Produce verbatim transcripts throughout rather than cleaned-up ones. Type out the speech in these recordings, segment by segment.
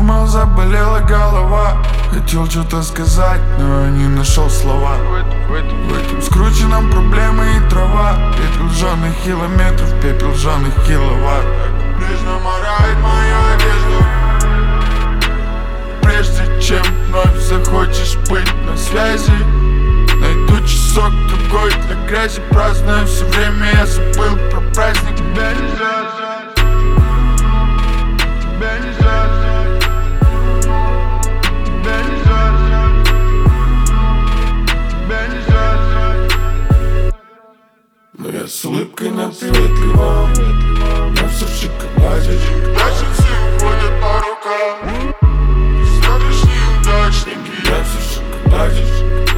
думал, заболела голова. Хотел что-то сказать, но не нашел слова. В этом скрученном проблемы и трава. Пепел жженых километров, пепел жженых киловатт. Нежно морает мою одежду. Прежде чем вновь захочешь быть на связи, найду часок другой для грязи. Праздную все время, я забыл про праздник. Тебя нельзя взять, тебя нельзя взять, тебя нельзя взять, тебя нельзя взять. Но я с улыбкой на приветливом, я все в шоколаде. Дальше все уходят по рукам. Сегодняшние удачники, я все в шоколаде.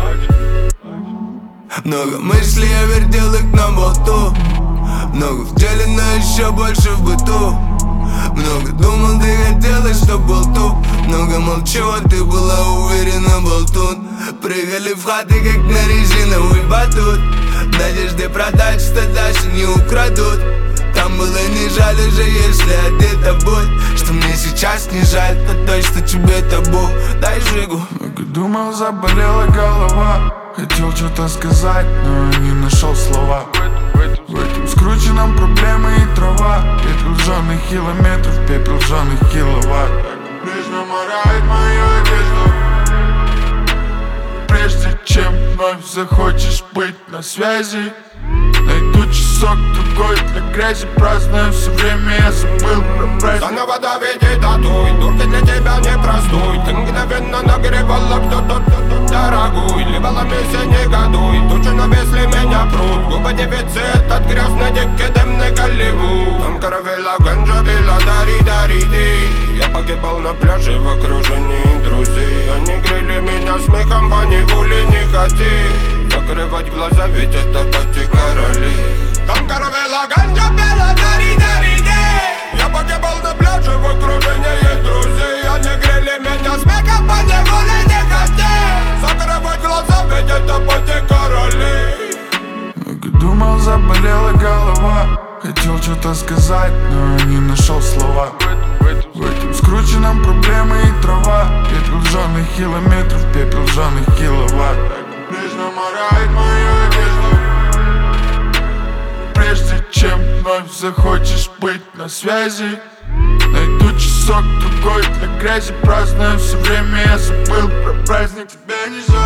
Много мыслей, я вертел их на болту. Много в деле, но еще больше в быту. Много думал, ты хотела, чтоб был тут. Много молчу, а ты была уверена, болтун. Прыгали в хаты, как на резиновый батут. В надежде продать, что даже не украдут. Там было не жаль уже, если одета будь. Что мне сейчас не жаль, то точно тебе табу. Дай жигу. Много думал, заболела голова. Хотел что-то сказать, но не нашел слова. В этом скрученном проблемы и трава. Пепел жженых километров, пепел жженых киловатт. Нежно морает мою одежду. Прежде чем вновь захочешь быть на связи, найду часок другой для грязи. Праздную все время, я забыл про праздник. Заново доведи татуй, турки для тебя не простой. Ты мгновенно нагревала кто-то дорогой. Ливала месяц, не годуй, тучи навесли меня пруд. Губы дефицит от грязной девки, дымный Голливуд. Там каравелла, ганджа, вилла, дари, дари, ты. Я погибал на пляже в окружении друзей. Они грели меня смехом, по неволе не хоти. Закрывать глаза, ведь это пати короли. Там каравелла, ганджа, вилла, дари, дари, ты. Я погибал на пляже в окружении друзей. Они грели меня смехом, по неволе не хоти. Закрывать глаза, ведь это пати короли. Много думал, заболела голова. Хотел что-то сказать, но не нашел слова. В этом скрученном проблемы и трава. Пепел жженых километров, пепел жженых киловатт. Нежно морает мою одежду. Прежде чем вновь захочешь быть на связи, найду часок другой для грязи. Праздную все время, я забыл про праздник. Тебя нельзя